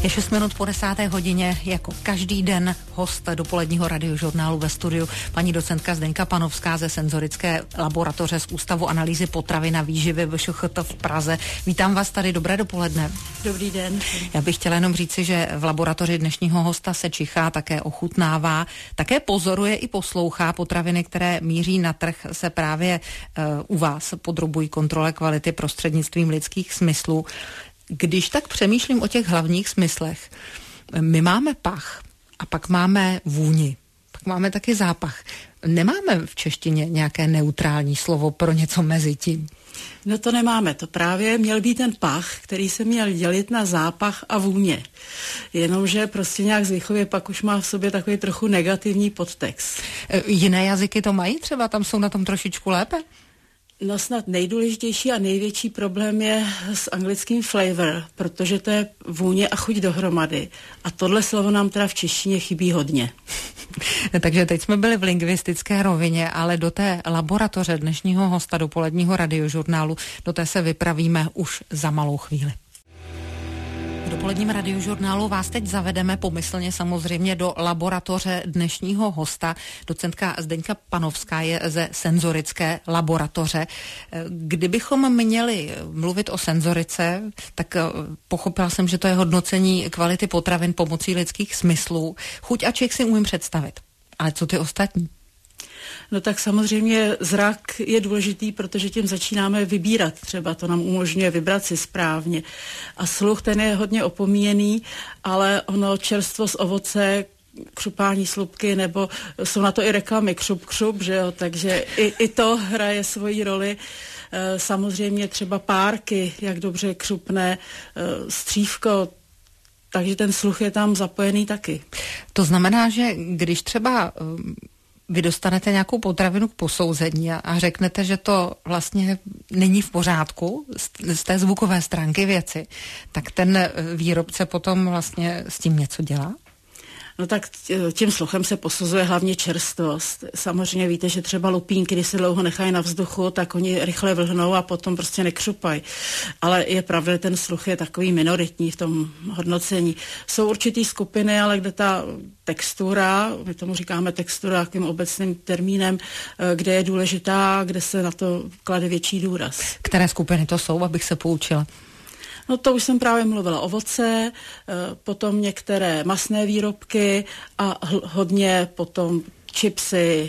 Je 6 minut po 10. hodině, jako každý den host dopoledního radiožurnálu ve studiu paní docentka Zdeňka Panovská ze Senzorické laboratoře z Ústavu analýzy potravin a výživy VŠCHT v Praze. Vítám vás tady, dobré dopoledne. Dobrý den. Já bych chtěla jenom říci, že v laboratoři dnešního hosta se čichá, také ochutnává, také pozoruje i poslouchá. Potraviny, které míří na trh, se právě u vás podrobují kontrole kvality prostřednictvím lidských smyslů. Když tak přemýšlím o těch hlavních smyslech, my máme pach a pak máme vůni, pak máme taky zápach. Nemáme v češtině nějaké neutrální slovo pro něco mezi tím? No to nemáme, to právě měl být ten pach, který se měl dělit na zápach a vůně. Jenomže prostě nějak zvychově pak už má v sobě takový trochu negativní podtext. Jiné jazyky to mají třeba, tam jsou na tom trošičku lépe? No snad nejdůležitější a největší problém je s anglickým flavor, protože to je vůně a chuť dohromady. A tohle slovo nám teda v češtině chybí hodně. Takže teď jsme byli v lingvistické rovině, ale do té laboratoře dnešního hosta dopoledního radiožurnálu, do té se vypravíme už za malou chvíli. V dopoledním radiožurnálu vás teď zavedeme pomyslně samozřejmě do laboratoře dnešního hosta. Docentka Zdeňka Panovská je ze Senzorické laboratoře. Kdybychom měli mluvit o senzorice, tak pochopila jsem, že to je hodnocení kvality potravin pomocí lidských smyslů. Chuť a čich si umím představit. Ale co ty ostatní? No tak samozřejmě zrak je důležitý, protože tím začínáme vybírat třeba, to nám umožňuje vybrat si správně. A sluch, ten je hodně opomíjený, ale ono čerstvo z ovoce, křupání slupky, nebo jsou na to i reklamy křup, že jo, takže i to hraje svoji roli. Samozřejmě třeba párky, jak dobře křupne, střívko, takže ten sluch je tam zapojený taky. To znamená, že když třeba vy dostanete nějakou potravinu k posouzení a řeknete, že to vlastně není v pořádku z té zvukové stránky věci, tak ten výrobce potom vlastně s tím něco dělá? No tak tím sluchem se posuzuje hlavně čerstvost. Samozřejmě víte, že třeba lupínky, když se dlouho nechají na vzduchu, tak oni rychle vlhnou a potom prostě nekřupají. Ale je pravda, že ten sluch je takový minoritní v tom hodnocení. Jsou určitý skupiny, ale kde ta textura, my tomu říkáme textura takovým obecným termínem, kde je důležitá, kde se na to klade větší důraz. Které skupiny to jsou, abych se poučila? No to už jsem právě mluvila, ovoce, potom některé masné výrobky a hodně potom čipsy,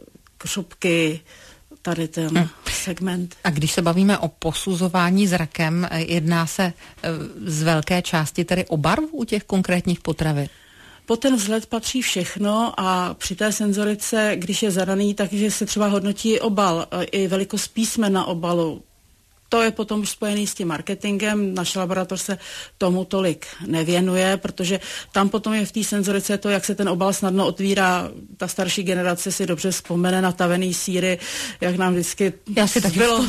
křupky, tady ten segment. A když se bavíme o posuzování zrakem, jedná se z velké části tedy o barvu u těch konkrétních potravin? Po ten vzhled patří všechno a při té senzorice, když je zadaný, takže se třeba hodnotí obal, i velikost písmen na obalu. To je potom už spojený s tím marketingem. Naše laboratoř se tomu tolik nevěnuje, protože tam potom je v té senzorice to, jak se ten obal snadno otvírá. Ta starší generace si dobře vzpomene na tavený sýry, jak nám vždycky Já si taky bylo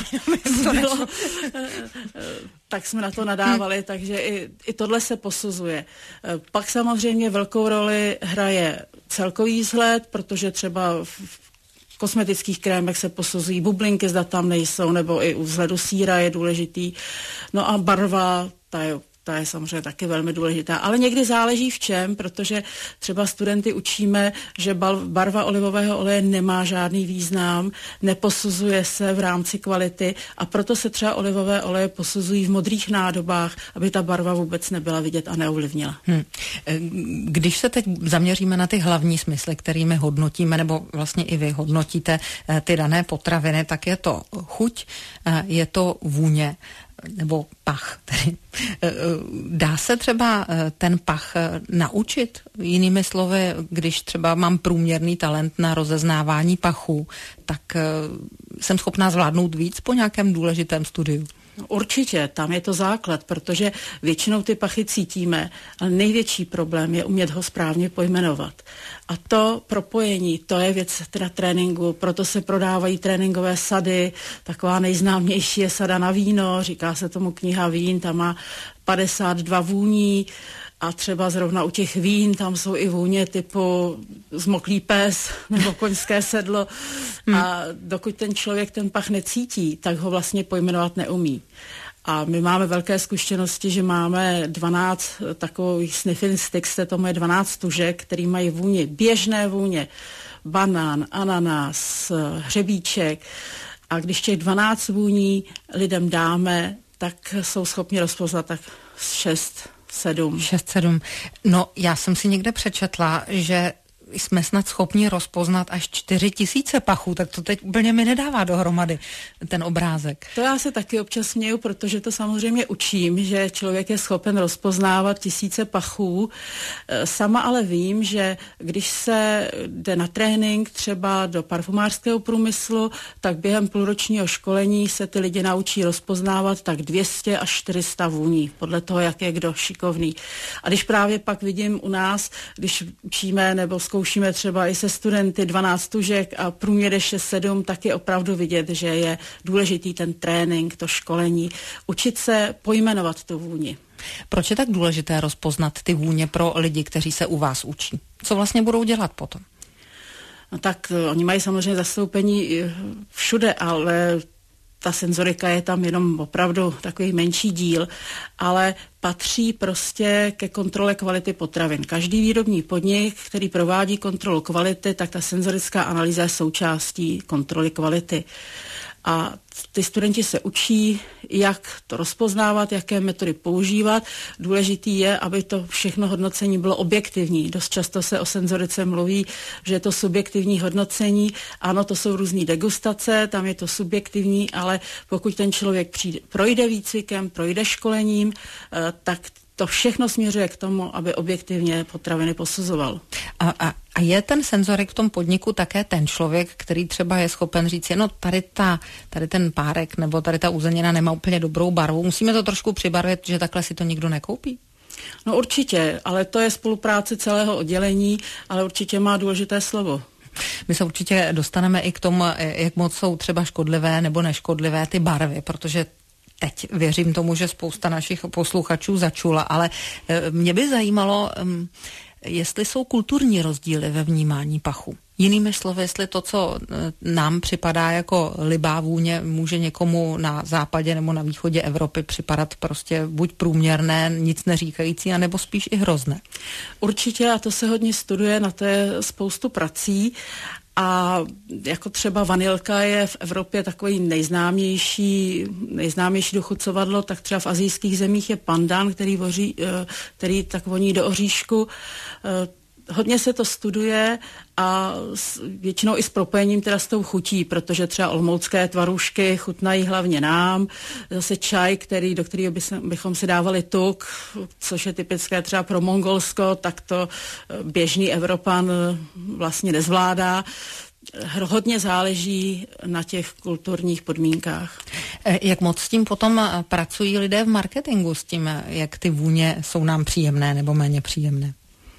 tak jsme na to nadávali, takže i tohle se posuzuje. Pak samozřejmě velkou roli hraje celkový vzhled, protože třeba v kosmetických krémech se posuzují bublinky, zda tam nejsou, nebo i u vzhledu sýra je důležitý. No a barva, ta je samozřejmě taky velmi důležitá. Ale někdy záleží v čem, protože třeba studenty učíme, že barva olivového oleje nemá žádný význam, neposuzuje se v rámci kvality a proto se třeba olivové oleje posuzují v modrých nádobách, aby ta barva vůbec nebyla vidět a neovlivnila. Když se teď zaměříme na ty hlavní smysly, kterými hodnotíme, nebo vlastně i vy hodnotíte ty dané potraviny, tak je to chuť, je to vůně, nebo pach. Tedy. Dá se třeba ten pach naučit? Jinými slovy, když třeba mám průměrný talent na rozeznávání pachu, tak jsem schopná zvládnout víc po nějakém důležitém studiu? Určitě, tam je to základ, protože většinou ty pachy cítíme, ale největší problém je umět ho správně pojmenovat. A to propojení, to je věc teda tréninku, proto se prodávají tréninkové sady, taková nejznámější je sada na víno, říká se tomu kniha vín, tam má 52 vůní a třeba zrovna u těch vín, tam jsou i vůně typu zmoklý pes nebo koňské sedlo a dokud ten člověk ten pach necítí, tak ho vlastně pojmenovat neumí. A my máme velké zkušenosti, že máme 12 takových sniffing sticks, se tomu je 12 tužek, který mají vůně, běžné vůně, banán, ananas, hřebíček. A když těch 12 vůní lidem dáme, tak jsou schopni rozpoznat tak 6-7. No, já jsem si někde přečetla, že jsme snad schopni rozpoznat až 4000 pachů, tak to teď úplně mi nedává dohromady ten obrázek. To já se taky občas směju, protože to samozřejmě učím, že člověk je schopen rozpoznávat 1000 pachů. Sama ale vím, že když se jde na trénink třeba do parfumářského průmyslu, tak během půlročního školení se ty lidi naučí rozpoznávat tak 200 až 400 vůní, podle toho, jak je kdo šikovný. A když právě pak vidím u nás, když učíme nebo zkoušíme třeba i se studenty 12 tužek a průměr je 6-7, tak je opravdu vidět, že je důležitý ten trénink, to školení, učit se pojmenovat tu vůni. Proč je tak důležité rozpoznat ty vůně pro lidi, kteří se u vás učí? Co vlastně budou dělat potom? No tak oni mají samozřejmě zastoupení všude, ale ta senzorika je tam jenom opravdu takový menší díl, ale patří prostě ke kontrole kvality potravin. Každý výrobní podnik, který provádí kontrolu kvality, tak ta senzorická analýza je součástí kontroly kvality. A ty studenti se učí, jak to rozpoznávat, jaké metody používat. Důležitý je, aby to všechno hodnocení bylo objektivní. Dost často se o senzorice mluví, že je to subjektivní hodnocení. Ano, to jsou různý degustace, tam je to subjektivní, ale pokud ten člověk projde výcvikem, projde školením, tak to všechno směřuje k tomu, aby objektivně potraviny posuzoval. A je ten senzorik v tom podniku také ten člověk, který třeba je schopen říct, no tady ten párek nebo tady ta uzenina nemá úplně dobrou barvu, musíme to trošku přibarvit, že takhle si to nikdo nekoupí? No určitě, ale to je spolupráce celého oddělení, ale určitě má důležité slovo. My se určitě dostaneme i k tomu, jak moc jsou třeba škodlivé nebo neškodlivé ty barvy, protože teď věřím tomu, že spousta našich posluchačů začula, ale mě by zajímalo, jestli jsou kulturní rozdíly ve vnímání pachu. Jinými slovy, jestli to, co nám připadá jako libá vůně, může někomu na západě nebo na východě Evropy připadat prostě buď průměrné, nic neříkající, anebo spíš i hrozné. Určitě, a to se hodně studuje, na to je spoustu prací. A jako třeba vanilka je v Evropě takový nejznámější dochucovadlo, tak třeba v asijských zemích je pandan, který tak voní do oříšku. Hodně se to studuje a většinou i s propojením teda s tou chutí, protože třeba olomoucké tvarůžky chutnají hlavně nám. Zase čaj, do kterého bychom si dávali tuk, což je typické třeba pro Mongolsko, tak to běžný Evropan vlastně nezvládá. Hodně záleží na těch kulturních podmínkách. Jak moc s tím potom pracují lidé v marketingu, s tím, jak ty vůně jsou nám příjemné nebo méně příjemné?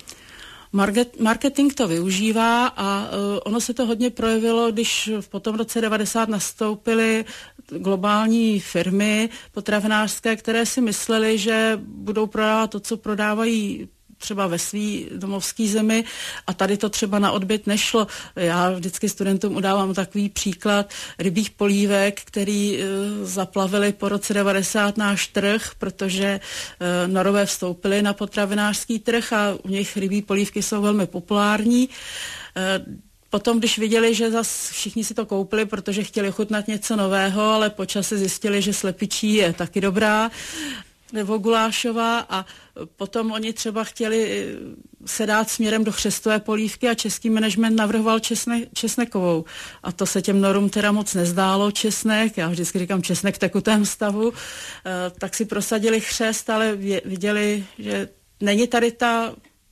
Marketing to využívá a ono se to hodně projevilo, když v potom roce 90 nastoupily globální firmy potravinářské, které si myslely, že budou prodávat to, co prodávají třeba ve své domovské zemi a tady to třeba na odbyt nešlo. Já vždycky studentům udávám takový příklad rybích polívek, který zaplavili po roce 90 náš trh, protože Norové vstoupili na potravinářský trh a u nich rybí polívky jsou velmi populární. Potom, když viděli, že zas všichni si to koupili, protože chtěli ochutnat něco nového, ale po čase zjistili, že slepičí je taky dobrá, nebo gulášová a potom oni třeba chtěli se dát směrem do chřestové polívky a český management navrhoval česnekovou. A to se těm Norům teda moc nezdálo, česnek, já vždycky říkám česnek v tekutém stavu, tak si prosadili chřest, ale viděli, že není tady ta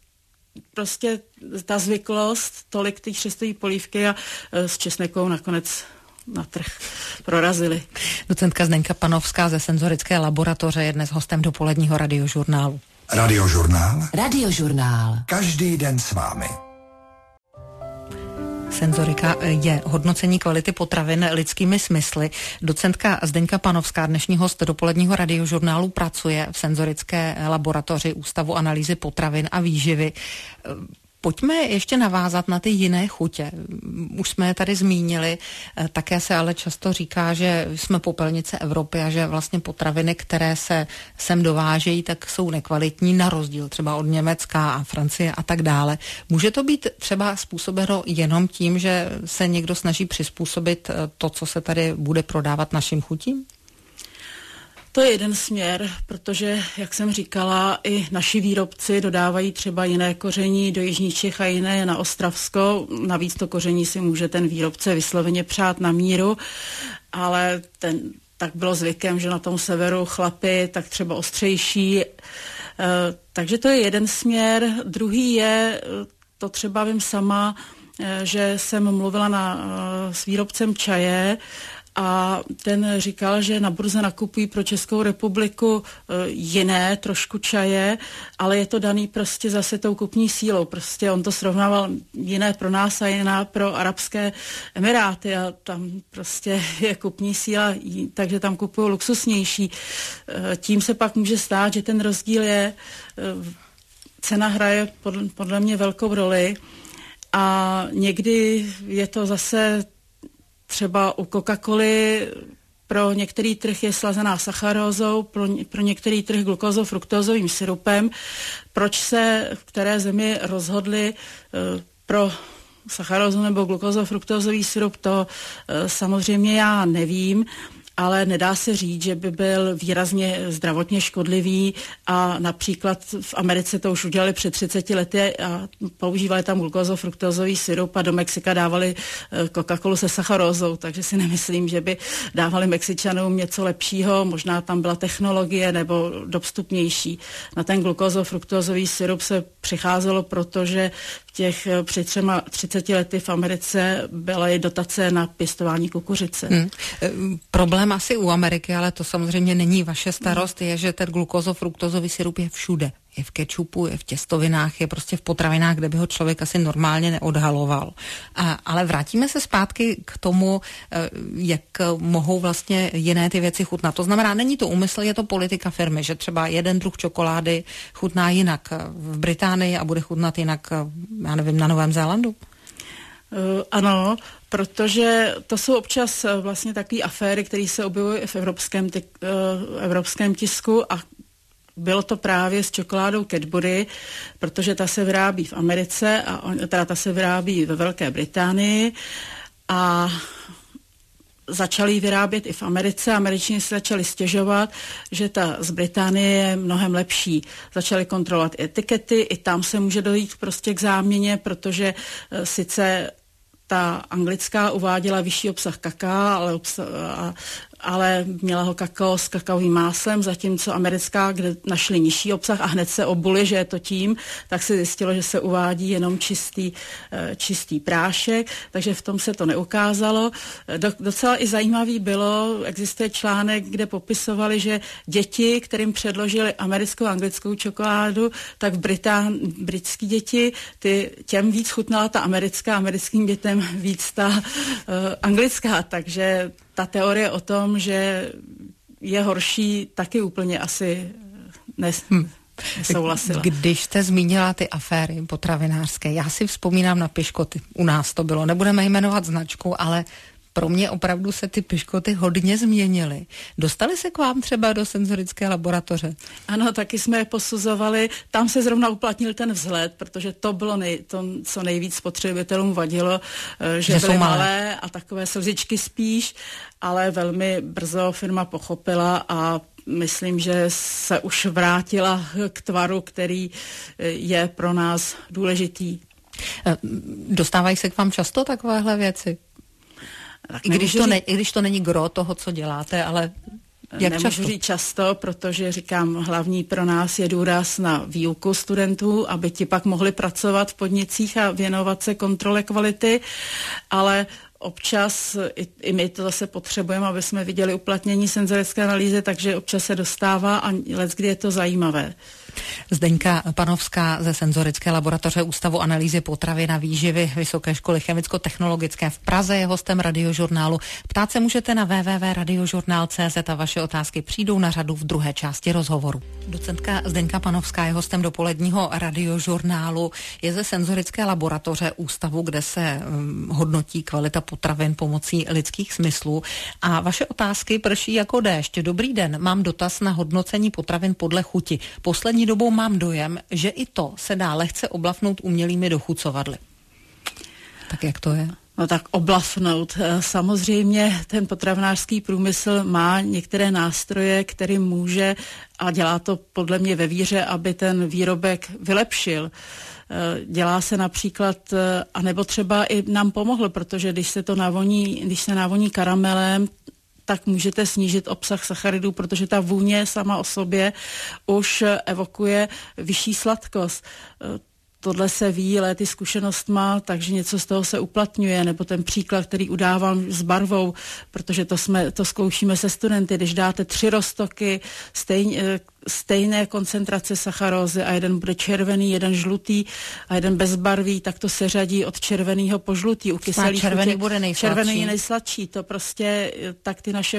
zvyklost, tolik ty chřestové polívky a s česnekou nakonec na trh prorazili. Docentka Zdeňka Panovská ze Senzorické laboratoře je dnes hostem dopoledního radiožurnálu. Radiožurnál? Radiožurnál. Každý den s vámi. Senzorika je hodnocení kvality potravin lidskými smysly. Docentka Zdeňka Panovská, dnešní host dopoledního radiožurnálu, pracuje v Senzorické laboratoři Ústavu analýzy potravin a výživy. Pojďme ještě navázat na ty jiné chutě. Už jsme je tady zmínili, také se ale často říká, že jsme popelnice Evropy a že vlastně potraviny, které se sem dovážejí, tak jsou nekvalitní, na rozdíl třeba od Německa a Francie a tak dále. Může to být třeba způsobeno jenom tím, že se někdo snaží přizpůsobit to, co se tady bude prodávat našim chutím? To je jeden směr, protože, jak jsem říkala, i naši výrobci dodávají třeba jiné koření do jižních Čech a jiné na Ostravsko. Navíc to koření si může ten výrobce vysloveně přát na míru, ale tak bylo zvykem, že na tom severu chlapi tak třeba ostřejší. Takže to je jeden směr. Druhý je, to třeba vím sama, že jsem mluvila s výrobcem čaje, a ten říkal, že na burze nakupují pro Českou republiku jiné trošku čaje, ale je to daný prostě zase tou kupní sílou. Prostě on to srovnával jiné pro nás a jiná pro Arabské Emiráty a tam prostě je kupní síla, takže tam kupují luxusnější. Tím se pak může stát, že ten rozdíl je, cena hraje podle mě velkou roli a někdy je to zase třeba u Coca-Coly pro některý trh je slazená sacharózou, pro některý trh glukózo-fruktózovým syrupem. Proč se v které zemi rozhodli pro sacharózu nebo glukózo-fruktózový syrup, to samozřejmě já nevím, ale nedá se říct, že by byl výrazně zdravotně škodlivý a například v Americe to už udělali před 30 lety a používali tam glukózo-fruktózový syrup a do Mexika dávali Coca-Colu se sacharózou, takže si nemyslím, že by dávali Mexičanům něco lepšího, možná tam byla technologie nebo dostupnější. Na ten glukózo-fruktózový syrup se přicházelo, protože před 30 lety v Americe byly dotace na pěstování kukuřice. Problém asi u Ameriky, ale to samozřejmě není vaše starost, je, že ten glukózo-fruktozový syrup je všude. Je v kečupu, je v těstovinách, je prostě v potravinách, kde by ho člověk asi normálně neodhaloval. Ale vrátíme se zpátky k tomu, jak mohou vlastně jiné ty věci chutnat. To znamená, není to úmysl, je to politika firmy, že třeba jeden druh čokolády chutná jinak v Británii a bude chutnat jinak, já nevím, na Novém Zélandu? Ano, protože to jsou občas vlastně takové aféry, které se objevují v evropském tisku a bylo to právě s čokoládou Cadbury, protože ta se vyrábí v Americe a ta se vyrábí ve Velké Británii a začali ji vyrábět i v Americe. Američané se začali stěžovat, že ta z Británie je mnohem lepší. Začali kontrolovat etikety, i tam se může dojít prostě k záměně, protože sice ta anglická uváděla vyšší obsah kakaa, ale měla ho kakao s kakaovým máslem, zatímco americká, kde našli nižší obsah a hned se obuli, že je to tím, tak se zjistilo, že se uvádí jenom čistý prášek, takže v tom se to neukázalo. Docela i zajímavý bylo, existuje článek, kde popisovali, že děti, kterým předložili americkou a anglickou čokoládu, tak britský děti, těm víc chutnala ta americkým dětem víc ta anglická, takže ta teorie o tom, že je horší, taky úplně asi nesouhlasila. Když jste zmínila ty aféry potravinářské, já si vzpomínám na piškoty. U nás to bylo, nebudeme jmenovat značku, ale pro mě opravdu se ty piškoty hodně změnily. Dostali se k vám třeba do senzorické laboratoře? Ano, taky jsme je posuzovali. Tam se zrovna uplatnil ten vzhled, protože to bylo to, co nejvíc spotřebitelům vadilo, že byly malé a takové slzičky spíš, ale velmi brzo firma pochopila a myslím, že se už vrátila k tvaru, který je pro nás důležitý. Dostávají se k vám často takovéhle věci? I když to není gro toho, co děláte, ale jak nemůžu často? Říct často, protože říkám, hlavní pro nás je důraz na výuku studentů, aby ti pak mohli pracovat v podnicích a věnovat se kontrole kvality, ale občas i my to zase potřebujeme, aby jsme viděli uplatnění senzorické analýzy, takže občas se dostává a leckdy je to zajímavé. Zdeňka Panovská ze Senzorické laboratoře Ústavu analýzy potravin a výživy Vysoké školy chemicko-technologické v Praze je hostem Radiožurnálu. Ptát se můžete na www.radiožurnál.cz a vaše otázky přijdou na řadu v druhé části rozhovoru. Docentka Zdeňka Panovská je hostem dopoledního Radiožurnálu. Je ze Senzorické laboratoře ústavu, kde se hodnotí kvalita potravin pomocí lidských smyslů. A vaše otázky prší jako déšť. Dobrý den, mám dotaz na hodnocení potravin podle chuti. Poslední dobou mám dojem, že i to se dá lehce oblafnout umělými dochucovadly. Tak jak to je? No tak oblafnout. Samozřejmě ten potravinářský průmysl má některé nástroje, který může a dělá to podle mě ve víře, aby ten výrobek vylepšil. Dělá se například, anebo třeba i nám pomohl, protože když se navoní karamelem, tak můžete snížit obsah sacharidů, protože ta vůně sama o sobě už evokuje vyšší sladkost. Tohle se ví, léty zkušenost má, takže něco z toho se uplatňuje, nebo ten příklad, který udávám s barvou, protože to zkoušíme se studenty, když dáte 3 roztoky stejné koncentrace sacharózy a jeden bude červený, jeden žlutý a jeden bezbarvý, tak to se řadí od červeného po žlutý. U kyselých červený bude nejsladší. Červený je nejsladší, to prostě tak ty naše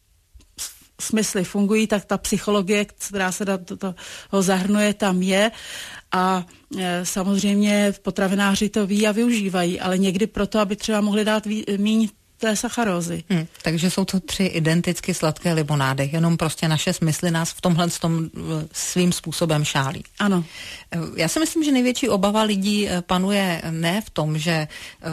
smysly fungují, tak ta psychologie, která se do toho zahrnuje, tam je a samozřejmě potravináři to ví a využívají, ale někdy proto, aby třeba mohli dát míň té sacharózy. Takže jsou to 3 identicky sladké limonády, jenom prostě naše smysly nás v tomhle svým způsobem šálí. Ano. Já si myslím, že největší obava lidí panuje ne v tom, že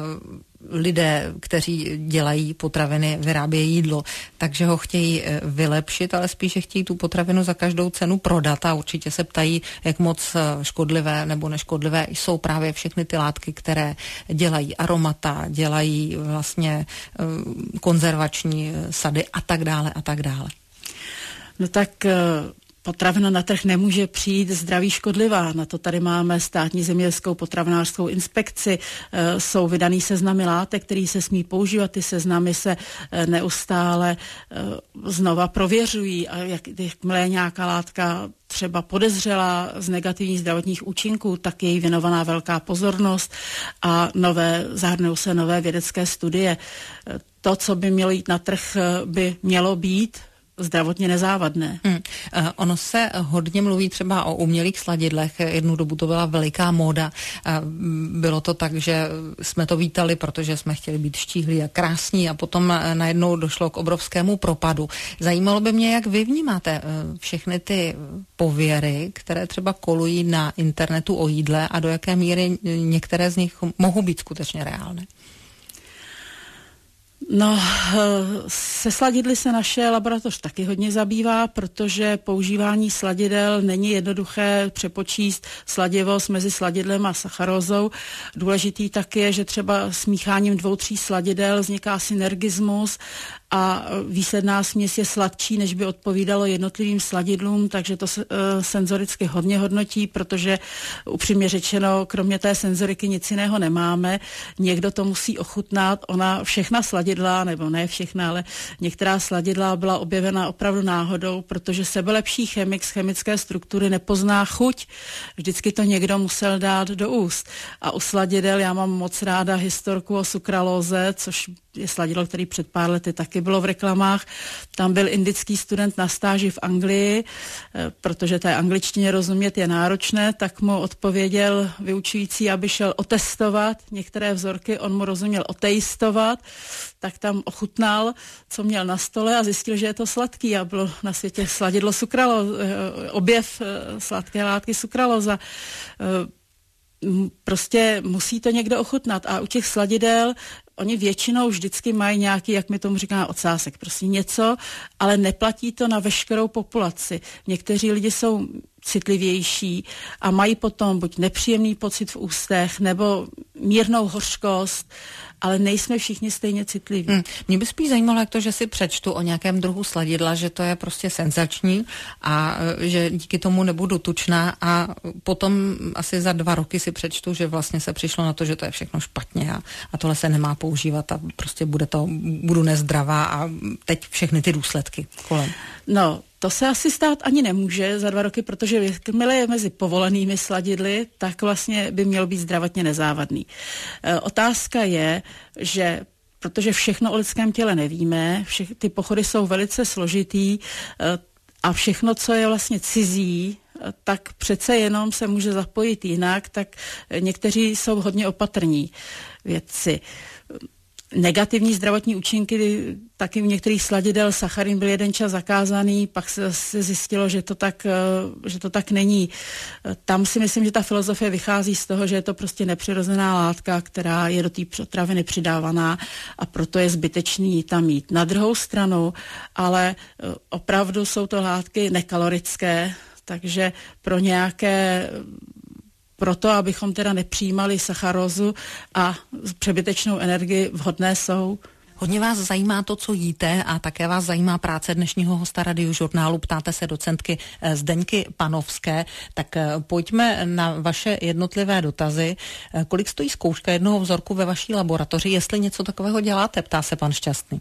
lidé, kteří dělají potraviny, vyrábějí jídlo, takže ho chtějí vylepšit, ale spíše chtějí tu potravinu za každou cenu prodat a určitě se ptají, jak moc škodlivé nebo neškodlivé jsou právě všechny ty látky, které dělají aromata, dělají vlastně konzervační sady a tak dále a tak dále. No tak potravina na trh nemůže přijít zdraví škodlivá. Na to tady máme státní zemědělskou potravinářskou inspekci. Jsou vydaný seznamy látek, který se smí používat. Ty seznamy se neustále znova prověřují. A jakmile je nějaká látka třeba podezřelá z negativních zdravotních účinků, tak je jí věnovaná velká pozornost a zahrnou se nové vědecké studie. To, co by mělo jít na trh, by mělo být zdravotně nezávadné. Ono se hodně mluví třeba o umělých sladidlech. Jednu dobu to byla veliká móda. Bylo to tak, že jsme to vítali, protože jsme chtěli být štíhlí a krásní a potom najednou došlo k obrovskému propadu. Zajímalo by mě, jak vy vnímáte všechny ty pověry, které třeba kolují na internetu o jídle a do jaké míry některé z nich mohou být skutečně reálné. No, se sladidly se naše laboratoř taky hodně zabývá, protože používání sladidel není jednoduché přepočíst sladivost mezi sladidlem a sacharózou. Důležitý tak je, že třeba smícháním 2-3 sladidel vzniká synergismus a výsledná směs je sladčí, než by odpovídalo jednotlivým sladidlům, takže to senzoricky hodně hodnotí, protože upřímně řečeno, kromě té senzoriky nic jiného nemáme. Někdo to musí ochutnat, všechna sladidla, nebo ne všechna, ale některá sladidla byla objevena opravdu náhodou, protože sebelepší chemik z chemické struktury nepozná chuť. Vždycky to někdo musel dát do úst. A u sladidel já mám moc ráda historku o sukralóze, což je sladidlo, který před pár lety taky bylo v reklamách. Tam byl indický student na stáži v Anglii, protože té angličtině rozumět je náročné, tak mu odpověděl vyučující, aby šel otestovat některé vzorky, on mu rozuměl otejstovat, tak tam ochutnal, co měl na stole a zjistil, že je to sladký a bylo na světě sladidlo objev sladké látky sukralóza. Prostě musí to někdo ochutnat a u těch sladidel oni většinou vždycky mají nějaký, jak my tomu říkáme, ocásek, prostě něco, ale neplatí to na veškerou populaci. Někteří lidi jsou citlivější a mají potom buď nepříjemný pocit v ústech nebo mírnou hořkost, ale nejsme všichni stejně citliví. Mě by spíš zajímalo, jak to, že si přečtu o nějakém druhu sladidla, že to je prostě senzační a že díky tomu nebudu tučná a potom asi za 2 roky si přečtu, že vlastně se přišlo na to, že to je všechno špatně a tohle se nemá používat a prostě budu nezdravá a teď všechny ty důsledky kolem. No, To se asi stát ani nemůže za 2 roky, protože jakmile je mezi povolenými sladidly, tak vlastně by měl být zdravotně nezávadný. Otázka je, že protože všechno o lidském těle nevíme, ty pochody jsou velice složitý a všechno, co je vlastně cizí, tak přece jenom se může zapojit jinak, tak někteří jsou hodně opatrní vědci. Negativní zdravotní účinky, taky u některých sladidel sacharin byl jeden čas zakázaný, pak se zjistilo, že to tak není. Tam si myslím, že ta filozofie vychází z toho, že je to prostě nepřirozená látka, která je do té potraviny přidávaná a proto je zbytečný tam mít. Na druhou stranu, ale opravdu jsou to látky nekalorické, takže proto, abychom teda nepřijímali sacharózu a přebytečnou energii, vhodné jsou. Hodně vás zajímá to, co jíte a také vás zajímá práce dnešního hosta Radiožurnálu. Ptáte se docentky Zdeňky Panovské. Tak pojďme na vaše jednotlivé dotazy. Kolik stojí zkouška jednoho vzorku ve vaší laboratoři? Jestli něco takového děláte, ptá se pan Šťastný.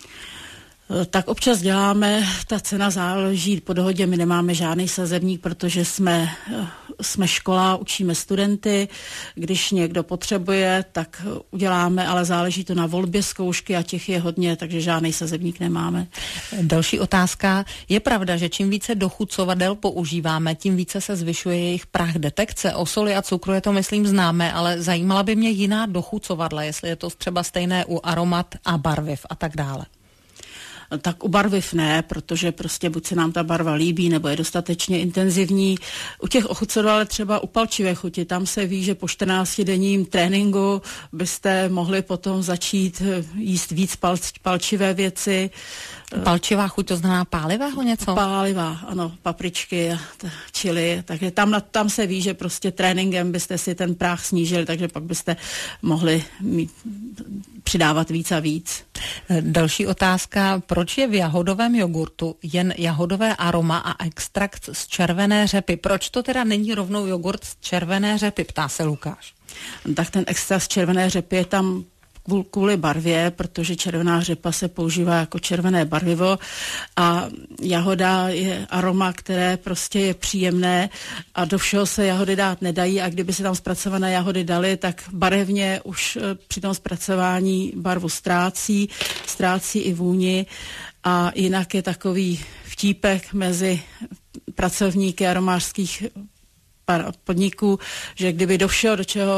Tak občas děláme, ta cena záleží po dohodě, my nemáme žádný sazebník, protože jsme škola, učíme studenty, když někdo potřebuje, tak uděláme, ale záleží to na volbě zkoušky a těch je hodně, takže žádný sazebník nemáme. Další otázka. Je pravda, že čím více dochucovadel používáme, tím více se zvyšuje jejich prach detekce? O soli a cukru je to, myslím, známe, ale zajímala by mě jiná dochucovadla, jestli je to třeba stejné u aromat a barviv a tak dále. Tak u barviv ne, protože prostě buď se nám ta barva líbí, nebo je dostatečně intenzivní. U těch ochucovadel, třeba u palčivé chuti, tam se ví, že po 14denním tréninku byste mohli potom začít jíst víc palčivé věci. Palčivá chuť, to znamená pálivého něco? Pálivá, ano, papričky a chili, takže tam se ví, že prostě tréninkem byste si ten práh snížili, takže pak byste mohli přidávat víc a víc. Další otázka, proč je v jahodovém jogurtu jen jahodové aroma a extrakt z červené řepy? Proč to teda není rovnou jogurt z červené řepy, ptá se Lukáš. Tak ten extrakt z červené řepy je tam kvůli barvě, protože červená řepa se používá jako červené barvivo a jahoda je aroma, které prostě je příjemné a do všeho se jahody dát nedají a kdyby se tam zpracované jahody daly, tak barevně už při tom zpracování barvu ztrácí i vůni a jinak je takový vtípek mezi pracovníky aromářských podniků, že kdyby do všeho,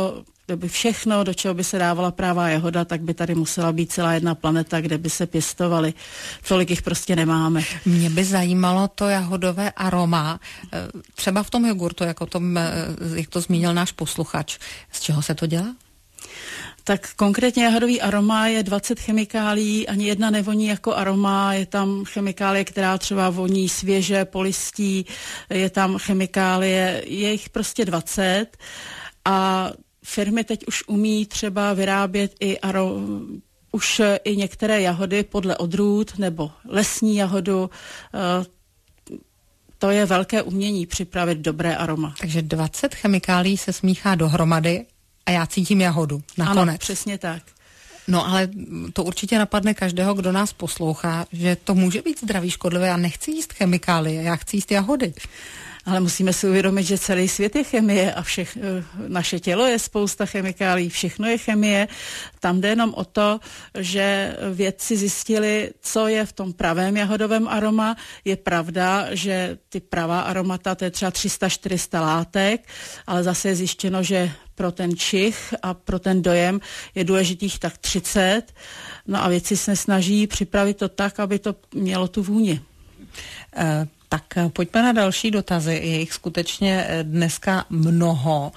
do čeho by se dávala prává jahoda, tak by tady musela být celá jedna planeta, kde by se pěstovaly. Tolik jich prostě nemáme. Mě by zajímalo to jahodové aroma, třeba v tom jogurtu, jak to zmínil náš posluchač. Z čeho se to dělá? Tak konkrétně jahodový aroma je 20 chemikálií, ani jedna nevoní jako aroma, je tam chemikálie, která třeba voní svěže, po listí, je tam chemikálie, je jich prostě 20 a firmy teď už umí třeba vyrábět už i některé jahody podle odrůd nebo lesní jahodu. To je velké umění připravit dobré aroma. Takže 20 chemikálií se smíchá dohromady a já cítím jahodu nakonec. Ano, přesně tak. No ale to určitě napadne každého, kdo nás poslouchá, že to může být zdraví škodlivé. Já nechci jíst chemikálie, já chci jíst jahody. Ale musíme si uvědomit, že celý svět je chemie a naše tělo je spousta chemikálií, všechno je chemie. Tam jde jenom o to, že vědci zjistili, co je v tom pravém jahodovém aroma. Je pravda, že ty pravá aromata, to je třeba 300-400 látek, ale zase je zjištěno, že pro ten čich a pro ten dojem je důležitých tak 30. No a vědci se snaží připravit to tak, aby to mělo tu vůni. Tak pojďme na další dotazy. Je jich skutečně dneska mnoho.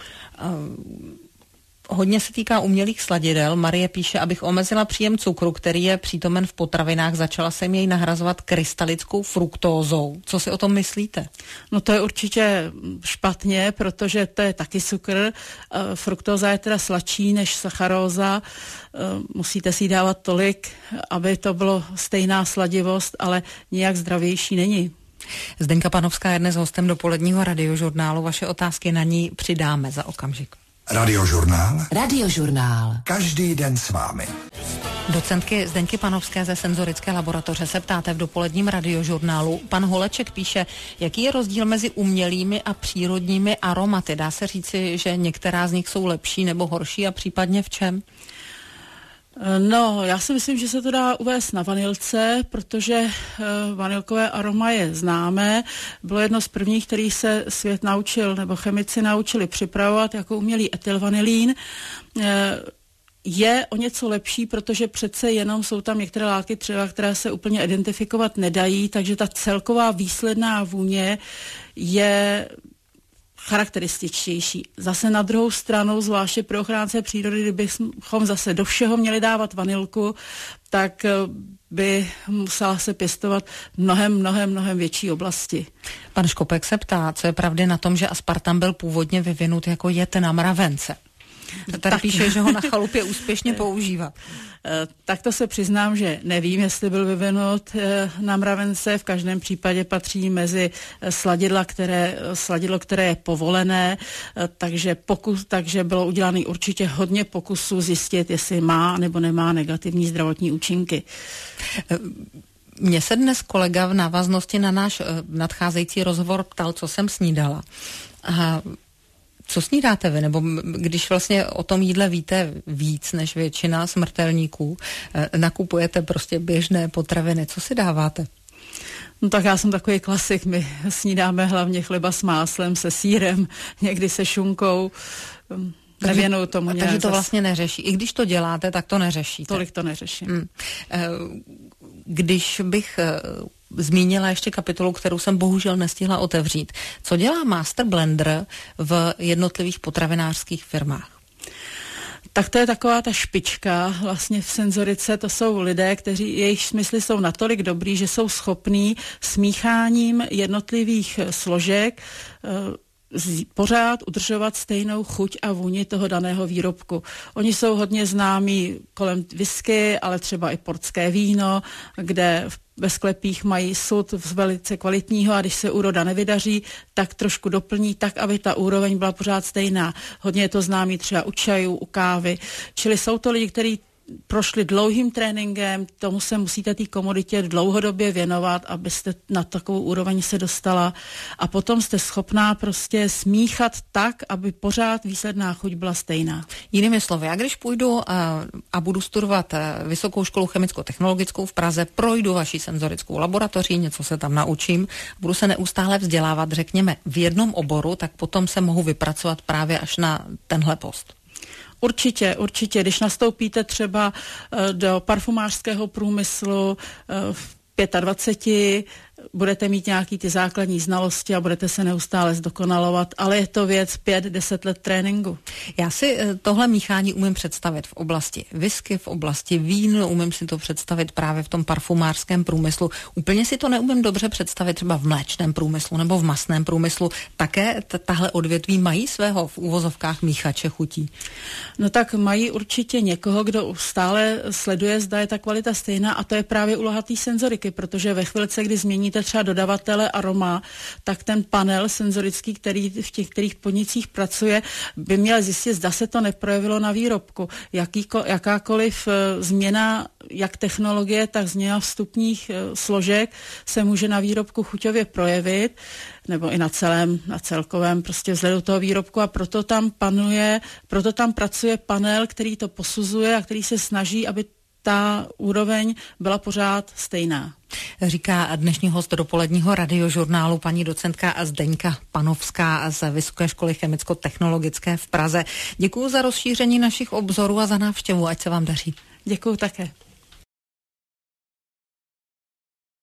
Hodně se týká umělých sladidel. Marie píše, abych omezila příjem cukru, který je přítomen v potravinách, začala jsem jej nahrazovat krystalickou fruktózou. Co si o tom myslíte? No to je určitě špatně, protože to je taky cukr. Fruktóza je teda sladší než sacharóza. Musíte si dávat tolik, aby to bylo stejná sladivost, ale nijak zdravější není. Zdeňka Panovská je dnes hostem dopoledního Radiožurnálu. Vaše otázky na ní přidáme za okamžik. Radiožurnál. Radiožurnál. Každý den s vámi. Docentky Zdeňky Panovské ze Senzorické laboratoře se ptáte v dopoledním radiožurnálu. Pan Holeček píše, jaký je rozdíl mezi umělými a přírodními aromaty. Dá se říci, že některá z nich jsou lepší nebo horší a případně v čem? No, já si myslím, že se to dá uvést na vanilce, protože vanilkové aroma je známé. Bylo jedno z prvních, který se svět naučil, nebo chemici naučili připravovat jako umělý etylvanilín. Je o něco lepší, protože přece jenom jsou tam některé látky třeba, které se úplně identifikovat nedají, takže ta celková výsledná vůně je charakterističtější. Zase na druhou stranu, zvláště pro ochránce přírody, kdybychom zase do všeho měli dávat vanilku, tak by musela se pěstovat mnohem větší oblasti. Pan Škopek se ptá, co je pravdy na tom, že aspartam byl původně vyvinut jako jed na mravence. Tady píše, že ho na chalupě úspěšně používá. Tak to se přiznám, že nevím, jestli byl vyvinut na mravence. V každém případě patří mezi sladidlo, které je povolené, takže bylo udělané určitě hodně pokusů zjistit, jestli má nebo nemá negativní zdravotní účinky. Mně se dnes kolega v návaznosti na náš nadcházející rozhovor ptal, co jsem snídala. Co snídáte vy? Nebo když vlastně o tom jídle víte víc než většina smrtelníků, nakupujete prostě běžné potraviny, co si dáváte? No tak já jsem takový klasik, my snídáme hlavně chleba s máslem, se sýrem, někdy se šunkou, nevěnuju tomu nějak. Takže to vlastně neřeší. I když to děláte, tak to neřešíte. Tolik to neřeším. Když bych zmínila ještě kapitolu, kterou jsem bohužel nestihla otevřít. Co dělá Master Blender v jednotlivých potravinářských firmách? Tak to je taková ta špička vlastně v Senzorice, to jsou lidé, jejich smysly jsou natolik dobrý, že jsou schopní smícháním jednotlivých složek pořád udržovat stejnou chuť a vůni toho daného výrobku. Oni jsou hodně známí kolem whisky, ale třeba i portské víno, kde ve sklepích mají sud velice kvalitního a když se úroda nevydaří, tak trošku doplní tak, aby ta úroveň byla pořád stejná. Hodně je to známý třeba u čajů, u kávy. Čili jsou to lidi, kteří prošli dlouhým tréninkem, tomu se musíte té komoditě dlouhodobě věnovat, abyste na takovou úroveň se dostala a potom jste schopná prostě smíchat tak, aby pořád výsledná chuť byla stejná. Jinými slovy, já když půjdu a budu studovat Vysokou školu chemicko-technologickou v Praze, projdu vaši senzorickou laboratoří, něco se tam naučím, budu se neustále vzdělávat, řekněme, v jednom oboru, tak potom se mohu vypracovat právě až na tenhle post. Určitě. Když nastoupíte třeba do parfumářského průmyslu v 25, budete mít nějaký ty základní znalosti a budete se neustále zdokonalovat, ale je to věc 5-10 let tréninku. Já si tohle míchání umím představit v oblasti whisky, v oblasti vín, umím si to představit právě v tom parfumářském průmyslu. Úplně si to neumím dobře představit třeba v mléčném průmyslu nebo v masném průmyslu. Také tahle odvětví mají svého v úvozovkách míchače chutí? No tak mají určitě někoho, kdo stále sleduje, zda je ta kvalita stejná a to je právě úloha té senzoriky, protože ve chvilce, kdy změníte třeba dodavatele aroma, tak ten panel senzorický, který v těch kterých podnicích pracuje, by měl zjistit, zda se to neprojevilo na výrobku. Jakákoliv změna, jak technologie, tak změna vstupních složek se může na výrobku chuťově projevit, nebo i na celkovém prostě vzhledu toho výrobku a proto tam pracuje panel, který to posuzuje a který se snaží, aby ta úroveň byla pořád stejná. Říká dnešní host dopoledního radiožurnálu paní docentka Zdeňka Panovská z Vysoké školy chemicko-technologické v Praze. Děkuji za rozšíření našich obzorů a za návštěvu, ať se vám daří. Děkuji také.